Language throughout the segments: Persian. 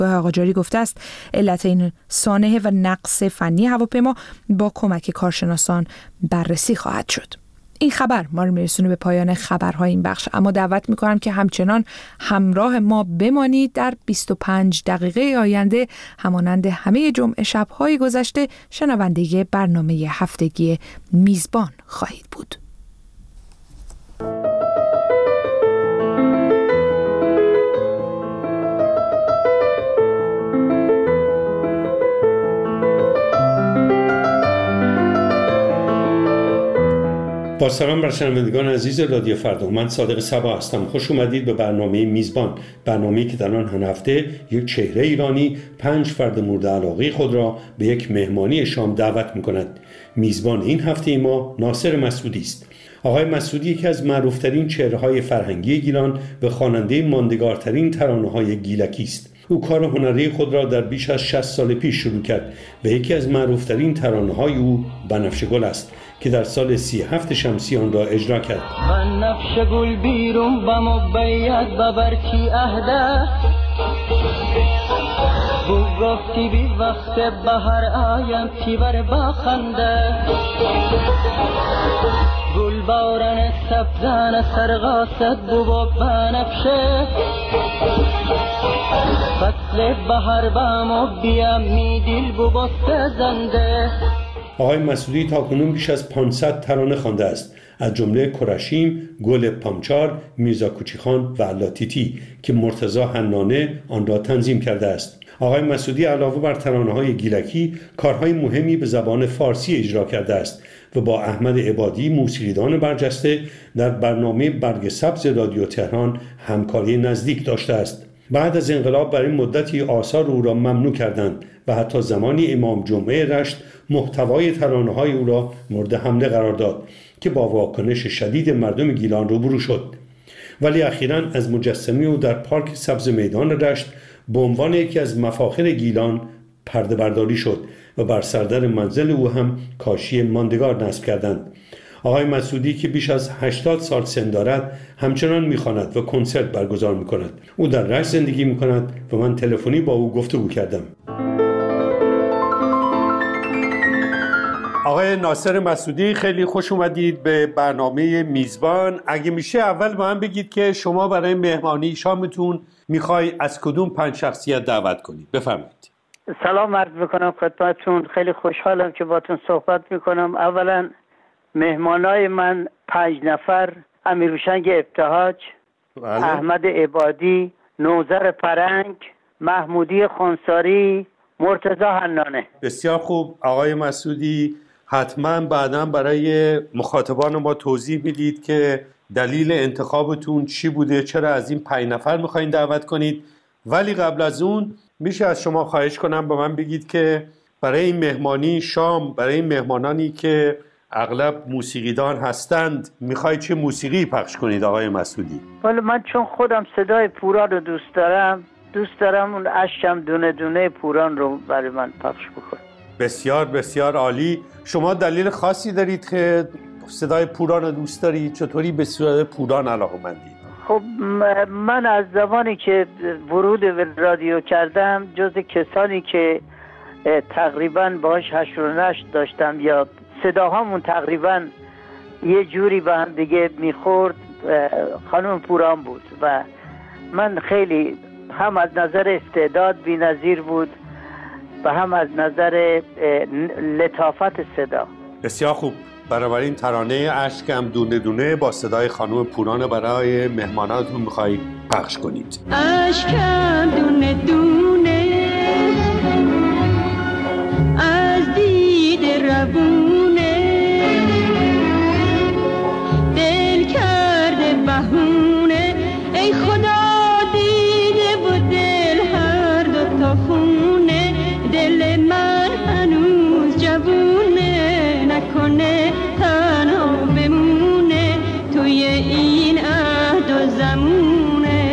دادگاه قاجاری گفته است علت این سانحه و نقص فنی هواپیما با کمک کارشناسان بررسی خواهد شد. این خبر ما رو میرسونه به پایان خبرهای این بخش، اما دعوت میکنم که همچنان همراه ما بمانید. در 25 دقیقه آینده همانند همه جمعه شب‌های گذشته شنونده برنامه هفتگی میزبان خواهید بود. با سلام بر شنوندگان عزیز رادیو فردا، من صادق صبا هستم. خوش اومدید به برنامه میزبان، برنامه‌ای که در آن هر هفته یک چهره ایرانی 5 فرد مورد علاقه خود را به یک مهمانی شام دعوت می‌کند. میزبان این هفته ما ناصر مسعودی است. آقای مسعودی یکی از معروف‌ترین چهره‌های فرهنگی گیلان و خواننده ماندگارترین ترانه‌های گیلکی است. او کار هنری خود را در بیش از 60 سال پیش شروع کرد و یکی از معروف‌ترین ترانه‌های او بنفشه گل است که در سال 37 شمسی آن را اجرا کرد. بنفشه گل بیرون و مبید و برکی اهده بو گفتی بی وقت بهر آیم تیور باخنده گل بارن سبزن سرغاست بو بنفشه فصل بهر بامو بیم می دیل بو بسته زنده. آقای مسعودی تاکنون بیش از 500 ترانه خوانده است، از جمله کرشیم، گل پامچار، میرزا کوچیخان و علاتیتی که مرتضی حنانه آن را تنظیم کرده است. آقای مسعودی علاوه بر ترانه‌های گیلکی کارهای مهمی به زبان فارسی اجرا کرده است و با احمد عبادی موسیقیدان برجسته در برنامه برگ سبز رادیو تهران همکاری نزدیک داشته است. بعد از انقلاب برای مدتی آثار او را ممنوع کردند و حتی زمانی امام جمعه رشت محتوای ترانه‌های او را مورد حمله قرار داد که با واکنش شدید مردم گیلان روبرو شد. ولی اخیراً از مجسمه او در پارک سبز میدان رشت به عنوان یکی از مفاخر گیلان پرده برداری شد و بر سردر منزل او هم کاشی ماندگار نصب کردند. آقای مسعودی که بیش از 80 سال سن دارد همچنان می‌خواند و کنسرت برگزار می‌کند. او در رشت زندگی می‌کند و من تلفنی با او گفتگو کردم. آقای ناصر مسعودی، خیلی خوش اومدید به برنامه میزبان. اگه میشه اول با من بگید که شما برای مهمانی شامتون میخوای از کدوم 5 شخصیت دعوت کنید؟ بفرمایید. سلام عرض میکنم خدمتتون. خیلی خوشحالم که باتون صحبت میکنم. اولا مهمانای من 5 نفر: امیرهوشنگ ابتهاج، احمد عبادی، نوذر پرنگ، محمودی خونساری، مرتضی حنانه. بسیار خوب آقای مسعودی، حتما بعداً برای مخاطبان ما توضیح میدید که دلیل انتخابتون چی بوده، چرا از این 5 نفر میخواین دعوت کنید. ولی قبل از اون میشه از شما خواهش کنم به من بگید که برای این مهمانی شام، برای این مهمانانی که اغلب موسیقیدان هستند، میخوای چه موسیقی پخش کنید آقای مسعودی؟ ولی من چون خودم صدای پوران رو دوست دارم اون اشکم دونه دونه پوران رو برای من پخش بکنم. بسیار بسیار عالی. شما دلیل خاصی دارید که صدای پوران رو دوست دارید؟ چطوری به صدای پوران علاقه‌مندید؟ خب من از زمانی که ورود به رادیو کردم جز کسانی که تقریبا باهاش حشر و نشر داشتم یا صداهامون تقریبا یه جوری به هم دیگه میخورد خانم پوران بود و من خیلی هم از نظر استعداد بی‌نظیر بود و هم از نظر لطافت صدا. بسیار خوب. برای این ترانه اشکم دونه دونه با صدای خانم پوران برای مهماناتون میخوایی پخش کنید. اشکم دونه دونه از دید ربونه دل کرده بهونه ای خدا دیده و دل هر دو تا خونه دل من هنوز جوونه نکنه تنها بمونه توی این عهد و زمونه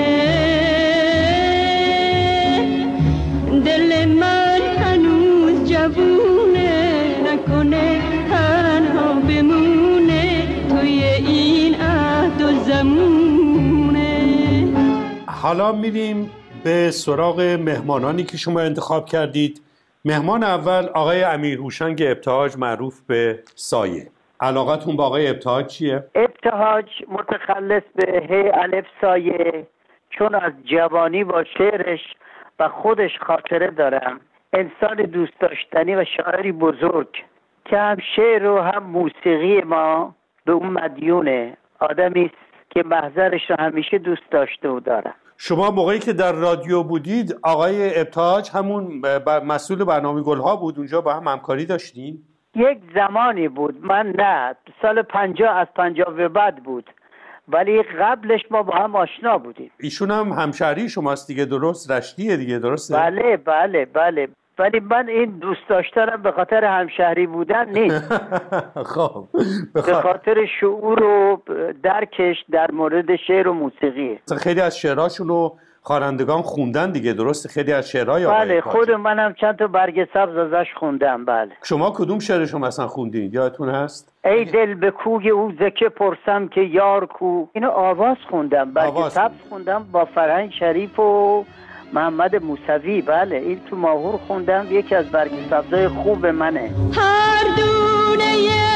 دل من هنوز جوونه نکنه تنها بمونه توی این عهد و زمونه. حالا میریم به سراغ مهمانانی که شما انتخاب کردید. مهمان اول آقای امیرهوشنگ ابتهاج معروف به سایه. علاقتون با آقای ابتهاج چیه؟ ابتهاج متخلص به هی الف سایه، چون از جوانی با شعرش و خودش خاطره دارم. انسان دوست داشتنی و شاعری بزرگ که هم شعر و هم موسیقی ما به اون مدیونه. آدمی است که محضرش رو همیشه دوست داشته و دارم. شما موقعی که در رادیو بودید آقای ابتهاج همون مسئول برنامه گلها بود، اونجا با هم همکاری داشتین؟ یک زمانی بود، من نه، سال 50 از 50 به بعد بود، ولی قبلش ما با هم آشنا بودیم. ایشون هم همشهری شماست دیگه، درست؟ رشتیه دیگه، درسته؟ بله بله بله، ولی من این دوست داشتنم به خاطر همشهری بودن نیست. خب به خاطر شعور و درکش در مورد شعر و موسیقی. خیلی از شعرهاشونو خوانندگان خوندن دیگه، درسته؟ خیلی از شعرهای بله، خود منم چند تا برگ سبز ازش خوندم. بله. شما کدوم شعرشو مثلا خوندین؟ یادتون هست؟ ای دل به کوی او زکه پرسم که یار کو. اینو آواز خوندم، برگ سبز خوندم با فرهنگ شریف و محمد موسوی. بله، این تو ماهور خوندم، یکی از برگ سبزای خوب منه. هر دونه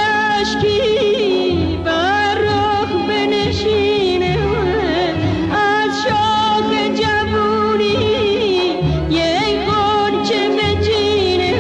عشقی بر رخ بنشینه، از شاخ جوونی یک غنچه بچینه،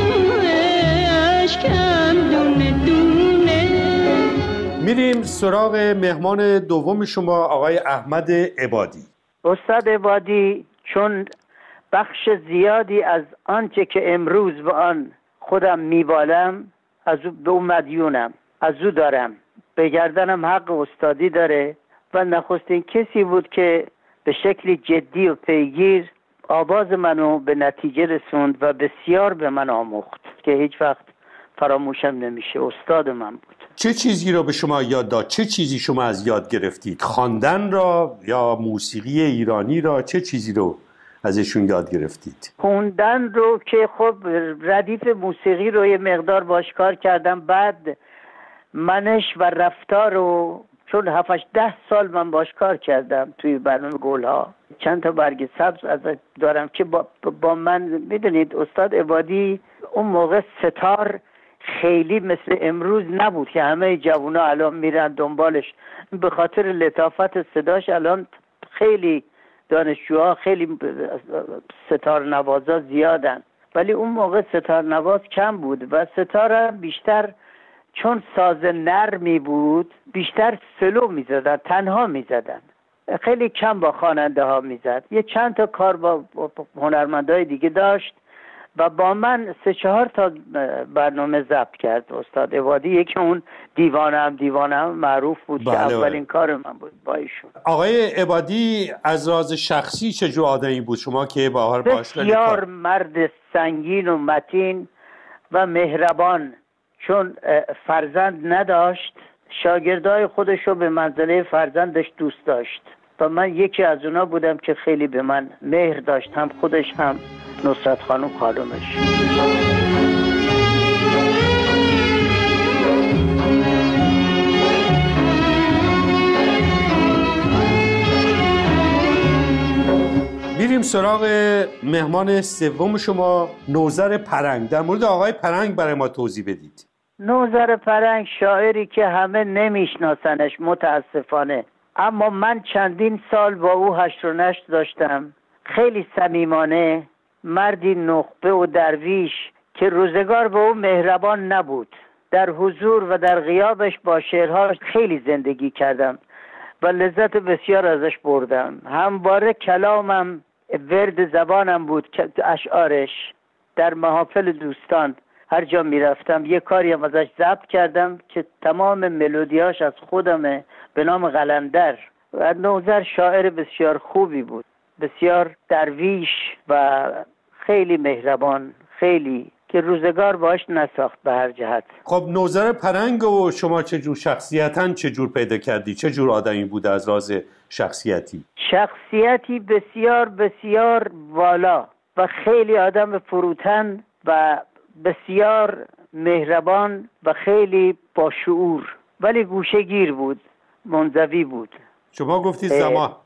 اشکم دونه دونه. میریم سراغ مهمان دوم شما آقای احمد عبادی. استاد عبادی چون بخش زیادی از آنچه که امروز به آن خودم میبالم از او به اون مدیونم، از او دارم. به گردنم حق استادی داره و نخستین کسی بود که به شکل جدی و پیگیر آواز منو به نتیجه رسوند و بسیار به من آموخت که هیچ وقت فراموشم نمیشه. استاد من بود. چه چیزی رو به شما یاد داد؟ چه چیزی شما از یاد گرفتید؟ خواندن را یا موسیقی ایرانی را؟ چه چیزی رو ازشون یاد گرفتید؟ خوندن رو که خب ردیف موسیقی رو یه مقدار باش کار کردم، بعد منش و رفتار رو چون 7-10 سال من باش کار کردم توی برنامه گلها. چند تا برگ سبز از دارم که با من، میدونید استاد عبادی اون موقع ستار خیلی مثل امروز نبود که همه جوونا الان میرن دنبالش. به خاطر لطافت صداش الان خیلی دانشجوها، خیلی ستار نوازا زیادن، ولی اون موقع ستار نواز کم بود و ستار بیشتر چون ساز نرمی بود بیشتر سلو میزدن، تنها میزدن، خیلی کم با خواننده ها میزد. یه چند تا کار با هنرمندای دیگه داشت و با من 3-4 تا برنامه ضبط کرد استاد عبادی. یکی اون دیوانم معروف بود. بله، که اولین کار من بود با ایشون. آقای عبادی از راز شخصی چه جور آدمی بود شما که باهاش بسیار مرد سنگین و متین و مهربان. چون فرزند نداشت، شاگردای خودش رو به منزله فرزندش دوست داشت و من یکی از اونا بودم که خیلی به من مهر داشت، هم خودش هم نصرت خانم خانمش. میریم سراغ مهمان سوم شما نوذر پرنگ. در مورد آقای پرنگ برای ما توضیح بدید. نوذر پرنگ شاعری که همه نمیشناسنش متاسفانه، اما من چندین سال با او هشت و نشت داشتم. خیلی صمیمانه، مردی نخبه و درویش که روزگار به او مهربان نبود. در حضور و در غیابش با شعرهاش خیلی زندگی کردم و لذت بسیار ازش بردم. همواره کلامم ورد زبانم بود که اشعارش. در محافل دوستان هر جا می رفتم یه کاری هم ازش ضبط کردم که تمام ملودیاش از خودمه به نام قلندر. و نوذر شاعر بسیار خوبی بود، بسیار درویش و خیلی مهربان، خیلی که روزگار باش نساخت به هر جهت. خب نوذر پرنگ و شما چه جور شخصیتاً چه جور پیدا کردی؟ چه جور آدمی بود از راز شخصیتی؟ شخصیتی بسیار بسیار والا و خیلی آدم فروتن و بسیار مهربان و خیلی با شعور، ولی گوشه‌گیر بود، منزوی بود. شما گفتید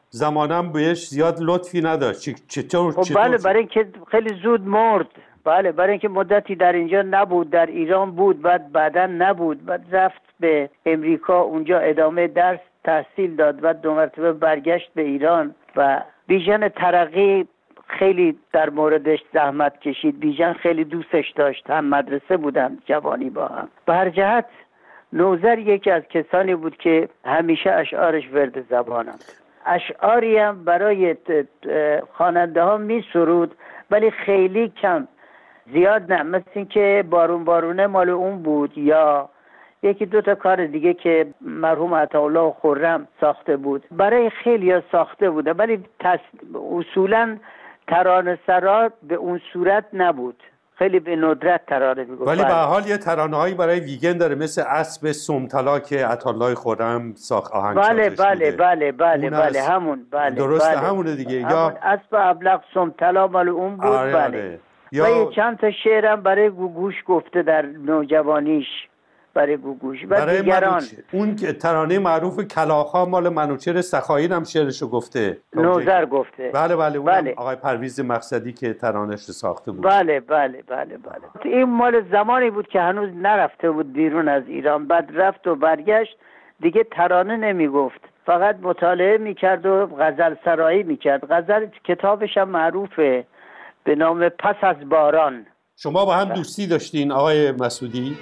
زمانم بهش زیاد لطفی نداشت. چطور؟ بله، برای اینکه خیلی زود مرد. بله، برای اینکه مدتی در اینجا نبود، در ایران بود، بعدا نبود، بعد رفت به امریکا، اونجا ادامه درس تحصیل داد و 2 مرتبه برگشت به ایران و بیژن ترقی خیلی در موردش زحمت کشید. بیژن خیلی دوستش داشت، هم مدرسه بودن جوانی با هم. به هر جهت نوذر یکی از کسانی بود که همیشه اشعارش ورد زبانم. اشعاری هم برای خواننده ها می سرود، ولی خیلی کم، زیاد نه. مثل این که بارون بارونه مال اون بود، یا 1-2 تا کار دیگه که مرحوم عطاالله خرم ساخته بود. برای خیلی ها ساخته بوده، ولی اصولا ترانه سرا به اون صورت نبود. خیلی به ندرت ترانه میگفت. ولی به حال یه ترانه‌هایی برای ویگن داره، مثل اسب سمطلا که عطاالله خرم ساخت آهنگسازش بله همون. بله درسته، بله. همونه دیگه. یا اسب ابلق سمطلا مال اون بود. بله. و یه چند تا شعرم برای گوگوش گفته در نوجوانیش، برای گوگوش و دیگران. اون ترانه معروف کلاغ‌ها مال منوچهر سخایی هم شعرشو گفته، نوذر گفته. بله اونم آقای پرویز مقصدی که ترانه‌اش ساخته بود. بله. این مال زمانی بود که هنوز نرفته بود بیرون از ایران. بعد رفت و برگشت، دیگه ترانه نمیگفت، فقط مطالعه میکرد و غزل سرایی میکرد. غزل کتابش هم معروفه به نام پس از باران. شما با هم دوستی داشتین آقای مسعودی؟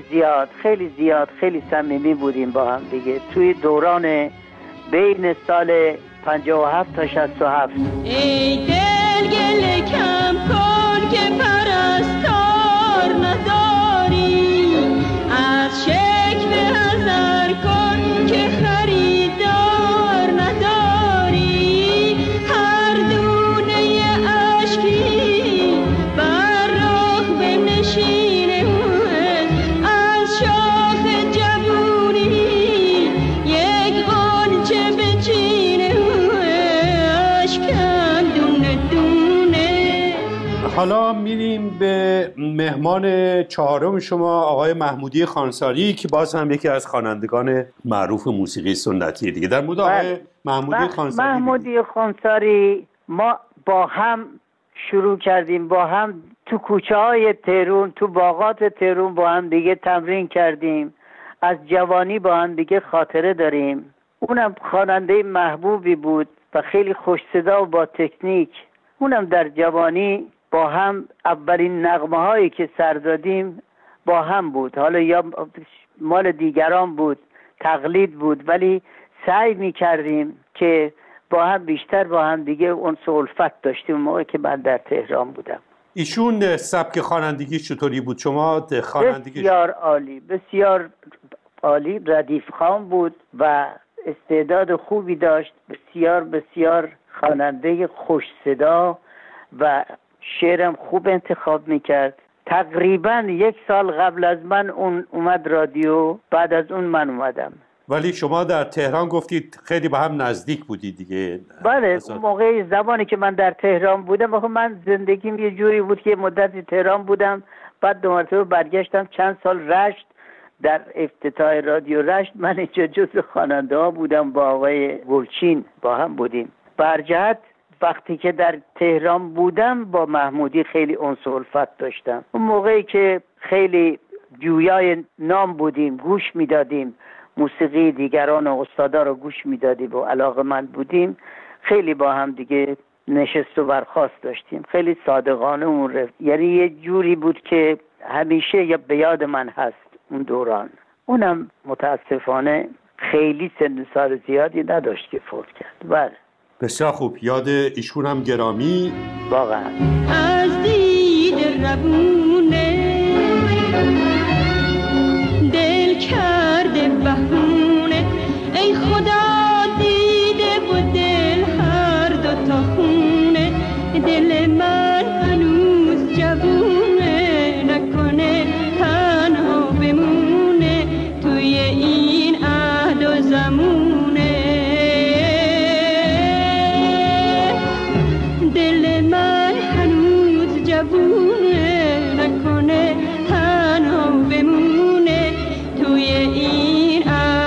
خیلی صمیمی بودیم با هم دیگه توی دوران بین سال 57 تا 67. ای دل گله کم کن که پرستار نداری، از شکل حذر کن که خریدار نداری، هر دونه اشکی بر رخ بنشینه از شاخ جوونی، یک غنچه بچینه اشکن دونه دونه. حالا میریم به مهمان چهارم شما، آقای محمودی خانساری، که باز هم یکی از خوانندگان معروف موسیقی سنتی دیگه. در مورد آقای محمودی خانساری ما با هم شروع کردیم، با هم تو کوچه های تهران، تو باغات تهران با هم دیگه تمرین کردیم، از جوانی با هم دیگه خاطره داریم. اونم خواننده محبوبی بود و خیلی خوش صدا و با تکنیک. اونم در جوانی با هم اولین نغمه هایی که سر دادیم با هم بود. حالا یا مال دیگران بود، تقلید بود، ولی سعی می کردیم که با هم بیشتر با هم دیگه اون الفت داشتیم موقعی که من در تهران بودم. ایشون سبک خوانندگی چطوری بود؟ شما خوانندگی بسیار عالی، ردیف خوان بود و استعداد خوبی داشت. بسیار خواننده خوش صدا و شعرم خوب انتخاب میکرد. تقریبا 1 سال قبل از من اون اومد رادیو، بعد از اون من اومدم. ولی شما در تهران گفتید خیلی با هم نزدیک بودید دیگه. بله، اون موقع زمانی که من در تهران بودم، من زندگیم یه جوری بود که مدتی تهران بودم، بعد 2 مرتبه برگشتم چند سال رشت. در افتتاح رادیو رشت من اینجا جزو خواننده ها بودم، با آقای گلچین با هم بودیم. برجهت وقتی که در تهران بودم با محمودی خیلی انس و الفت داشتم. اون موقعی که خیلی جویای نام بودیم، گوش میدادیم، موسیقی دیگران و استادا رو گوش میدادیم و علاقه‌مند بودیم، خیلی با هم دیگه نشست و برخاست داشتیم. خیلی صادقانه اون رفت، یعنی یه جوری بود که همیشه یا به یاد من هست اون دوران. اونم متاسفانه خیلی سن سال زیادی نداشت که فوت کرد. بله، بسیار خوب، یاد ایشون هم گرامی. واقعا از دید ربونه دل کرده بهونه، ای خدا دیده و دل هر دو تا خونه، دل من هنوز جوونه، نکنه تنها بمونه توی این عهد و زمونه، دل من هنوز جوونه، نکنه تنها بمونه توی این عهد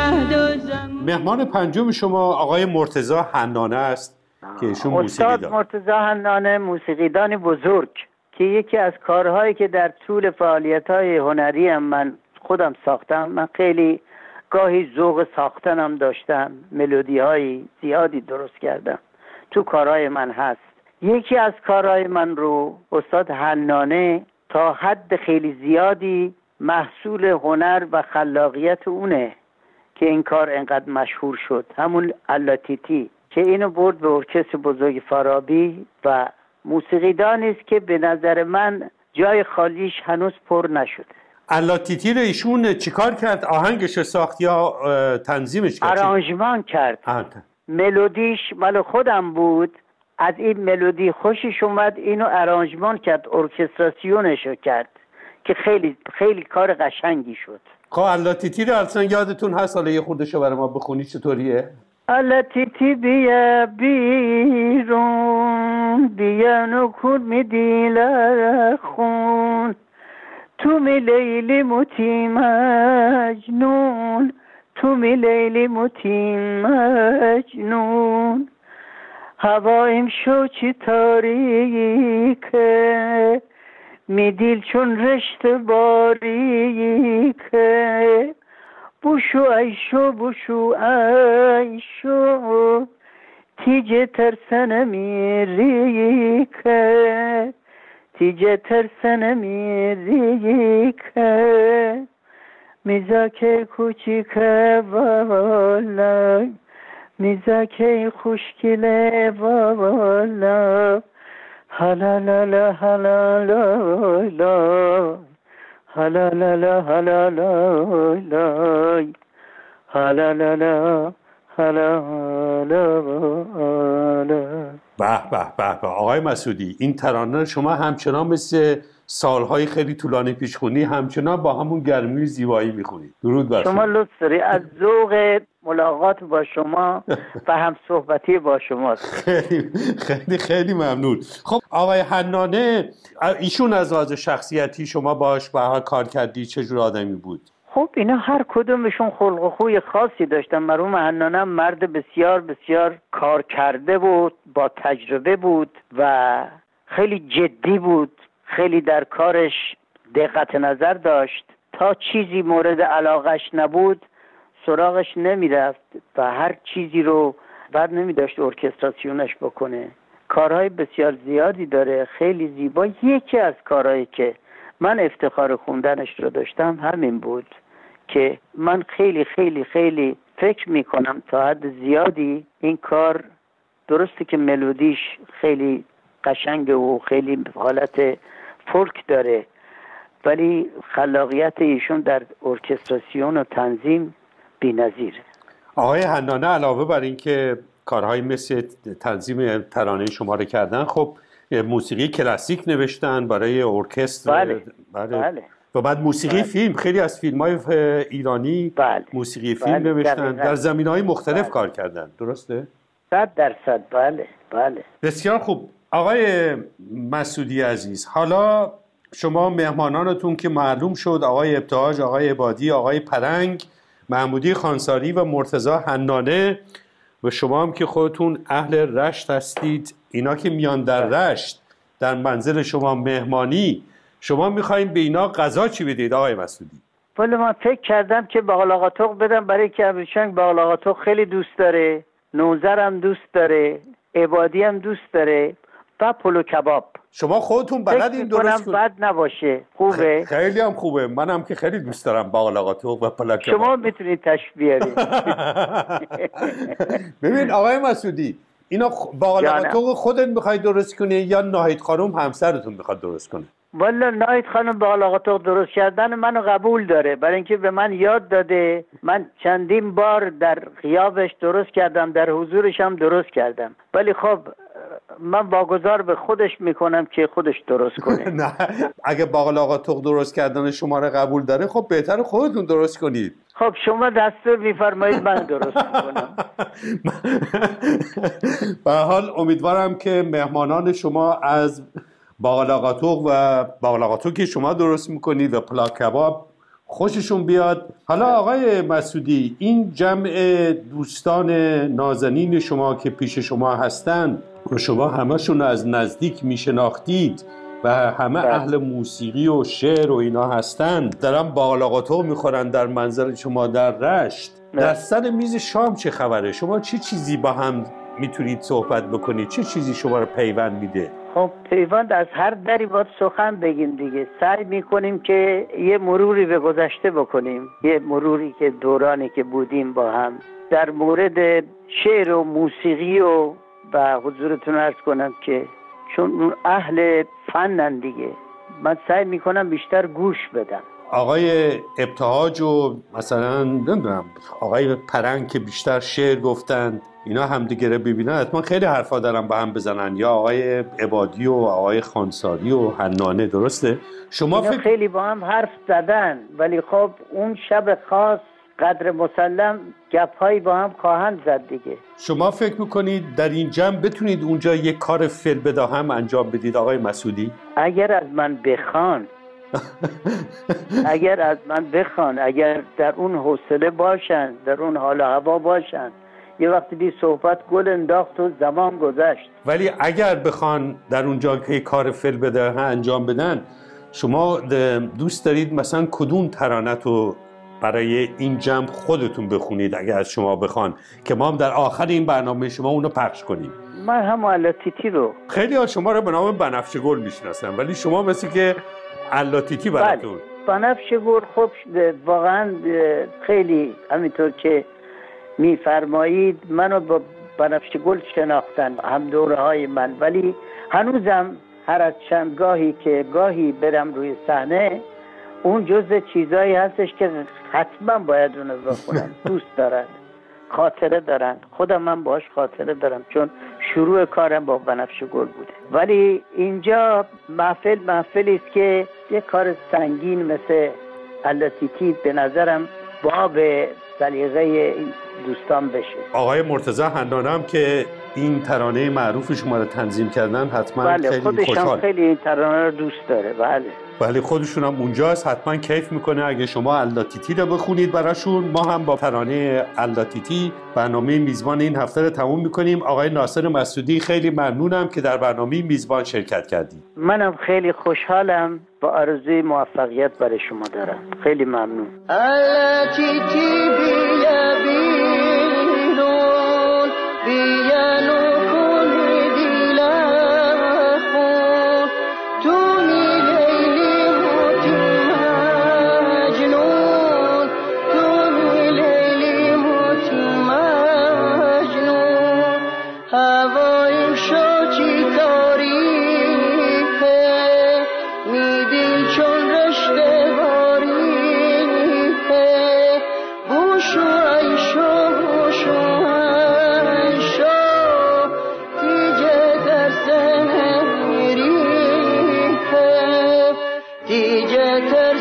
مهمان پنجم شما آقای مرتضی حنانه است که ایشون موسیقی استاد مرتضی حنانه موسیقیدان بزرگ که یکی از کارهایی که در طول فعالیت‌های هنری من خودم ساختم، من خیلی گاهی ذوق ساختنم داشتم، ملودی‌های زیادی درست کردم، تو کارهای من هست. یکی از کارهای من رو استاد حنانه تا حد خیلی زیادی محصول هنر و خلاقیت اونه که این کار انقدر مشهور شد، همون اللاتیتی که اینو برد به ارکستر بزرگ فارابی و موسیقیدانی است که به نظر من جای خالیش هنوز پر نشده. اللاتیتی رو ایشون چیکار کرد؟ آهنگش ساخت یا تنظیمش کرد؟ آرانژمان کرد. ملودیش مال خودم بود، از این ملودی خوشش اومد، اینو آرانژمان کرد، ارکستراسیونشو کرد که خیلی خیلی کار قشنگی شد. خب اللاتیتی رو اصلا یادتون هست؟ حالا یه خوردشو برای ما بخونی چطوریه؟ اللاتیتی بیا بیرون، بیا نکن می دیل خون، تو می لیلی موتی مجنون، تو می لیلی موتی مجنون، هوایم شو چی تاریکه، می دیل چون رشت باریکه، بوشو ایشو بوشو ایشو، تیجه ترسن میریکه، تیجه ترسن میریکه، میزاکه کوچیکه والا، میزاکه خوشگله والا، هلالالا هلالالا، هلالالا هلالالا، هلالالا هلالالا. به به به به آقای مسعودی، این ترانه شما همچنان مثل سالهای خیلی طولانی پیش خونی همچنان با همون گرمی و زیبایی میخونید. درود بر شما. لطف داری، از ذوق ملاقات با شما و هم صحبتی با شماست. خیلی خیلی خیلی ممنون. خب آقای حنانه، ایشون از لحاظ شخصیتی شما باش با کار کردی، چه جور آدمی بود؟ خب اینا هر کدومشون خلق و خوی خاصی داشتن. مرحوم حنانه مرد بسیار بسیار کار کرده بود، با تجربه بود و خیلی جدی بود، خیلی در کارش دقت نظر داشت، تا چیزی مورد علاقش نبود سراغش نمیرفت و هر چیزی رو بر نمیداشت ارکستراسیونش بکنه. کارهای بسیار زیادی داره، خیلی زیبا. یکی از کارهایی که من افتخار خوندنش رو داشتم همین بود که من خیلی خیلی خیلی فکر میکنم تا حد زیادی این کار درسته که ملودیش خیلی قشنگه و خیلی حالت فولک داره، ولی خلاقیت ایشون در ارکستراسیون و تنظیم بی‌نظیره. آقای حنانه علاوه بر این که کارهای مثل تنظیم ترانه شما رو کردن، خب موسیقی کلاسیک نوشتن برای ارکستر. بله. و بعد موسیقی فیلم، خیلی از فیلم‌های ایرانی موسیقی فیلم نوشتن، در زمینه‌های مختلف کار کردن. درسته؟ 100%. بله. بسیار خوب. آقای مسعودی عزیز، حالا شما مهمانانتون که معلوم شد، آقای ابتهاج، آقای عبادی، آقای پرنگ، محمودی خانساری و مرتضی حنانه، و شما هم که خودتون اهل رشت هستید، اینا که میان در رشت در منزل شما مهمانی، شما میخواین به اینا غذا چی بدید آقای مسعودی؟ ولی من فکر کردم که باقلاقاتق بدم، برای که ابریشنگ باقلاقاتق خیلی دوست داره، نوذر هم دوست داره، عبادی هم دوست داره و پلو کباب. شما خودتون بلدین درست کنید؟ بد نباشه، خوبه. خیلی هم خوبه، منم که خیلی دوست دارم باقلاقاتق و پلو کباب. شما میتونید تشریف بیارید. ببین آقای مسعودی، اینا باقلاقاتق خودت میخوای درست کنی یا ناهید خانم همسرتون میخواد درست کنه؟ والا ناهید خانم باقلاقاتق درست کردن منو قبول داره، برای اینکه به من یاد داده. من چندین بار در غیابش درست کردم، در حضورش هم درست کردم، ولی خب من واگذار به خودش میکنم که خودش درست کنه. نه، اگه باقلاقاتق درست کردن شما رو قبول داره، خب بهتر خودتون درست کنید. خب شما دستور میفرمایید من درست میکنم. به هر حال امیدوارم که مهمانان شما از باقلاقاتق و باقلاقاتق که شما درست میکنید و پلاک کباب خوششون بیاد. حالا آقای مسعودی، این جمع دوستان نازنین شما که پیش شما هستن و شما همشون از نزدیک میشناختید و همه اهل موسیقی و شعر و اینا هستن، دارن باقلاقاتو میخورن در منزل شما در رشت. در سر میز شام چه خبره؟ شما چه چیزی با هم میتونید صحبت بکنید؟ چه چیزی شما رو پیوند میده؟ خب پیوند از هر دری باید سخن بگیم دیگه. سعی میکنیم که یه مروری به گذشته بکنیم، یه مروری که دورانی که بودیم با هم در مورد شعر و موسیقی و حضورتون عرض کنم که چون اون اهل فنن دیگه، من سعی میکنم بیشتر گوش بدم. آقای ابتهاج و مثلا نمیدونم آقای پرنگ که بیشتر شعر گفتند، اینا هم دیگه رو ببینن حتما خیلی حرفا دارن با هم بزنن، یا آقای عبادی و آقای خانساری و حنانه، درسته؟ شما خیلی با هم حرف زدن، ولی خب اون شب خاص قدر مسلم گپ‌هایی با هم خواهند زد دیگه. شما فکر میکنید در این جمع بتونید اونجا یک کار فی‌البداهه هم انجام بدید آقای مسعودی؟ اگر از من بخوان اگر از من بخوان، اگر در اون حوصله باشن، در اون حال و هوا باشن. یه وقتی بی صحبت گل انداخت و زمان گذشت. ولی اگر بخوان در اونجا که کار فی‌البداهه انجام بدن، شما دوست دارید مثلا کدوم ترانه رو برای این جمع خودتون بخونید اگر از شما بخوان که ما هم در آخر این برنامه شما اونو پخش کنیم؟ من هم علاتیتی رو، خیلی ها شما رو به نام بنفشه گل میشناسن، ولی شما مثل که علاتیتی براتون. بنفشه گل خب واقعا خیلی همینطور که میفرمایید منو با بنفشه گل شناختن هم دوره های من، ولی هنوزم هر از چند گاهی برم روی صحنه، اون جزء چیزایی هستش که حتما باید اونو بخونن. دوست دارن، خاطره دارن، خودم من باش خاطره دارم چون شروع کارم با بنفشه گل بوده. ولی اینجا محفلی است که یه کار سنگین مثل علاتیتی به نظرم باب سلیقه این دوستان بشه. آقای مرتضی حنانه هم که این ترانه معروف شما رو تنظیم کردن حتما خیلی خوشحال. خیلی این ترانه رو دوست داره. بله خودشون هم اونجاست، حتما کیف میکنه اگه شما علاتیتی رو بخونید براشون. ما هم با ترانه علاتیتی برنامه میزبان این هفته رو تموم میکنیم. آقای ناصر مسعودی خیلی ممنونم که در برنامه میزبان شرکت کردید. منم خیلی خوشحالم، با آرزوی موفقیت برای شما دارم. خیلی ممنون. علاتیتی بیا بیرون بیا نکن دیلم خون تونی لیلی موتی مجنون تونی لیلی موتی مجنون هوایم شو چی تاریکه میدیل چون رشته باریکه بوشو ایشو بوشو ایشو دیگه در سنه میریکه دیگه